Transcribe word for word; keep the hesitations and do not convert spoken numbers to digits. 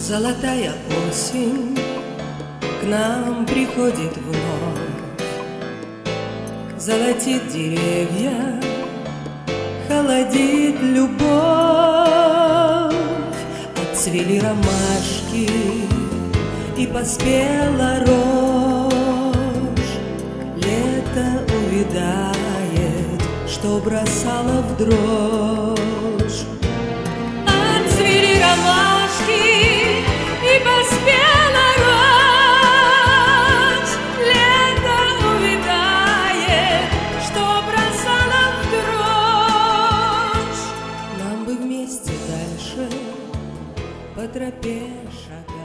Золотая осень к нам приходит вновь, золотит деревья, холодит любовь. Отцвели ромашки и поспела рожь. Лето увядает, что бросало в дрожь. Отцвели ромашки и поспела рожь. Лето увядает, что бросало в дрожь. Нам бы вместе дальше по тропе шагать.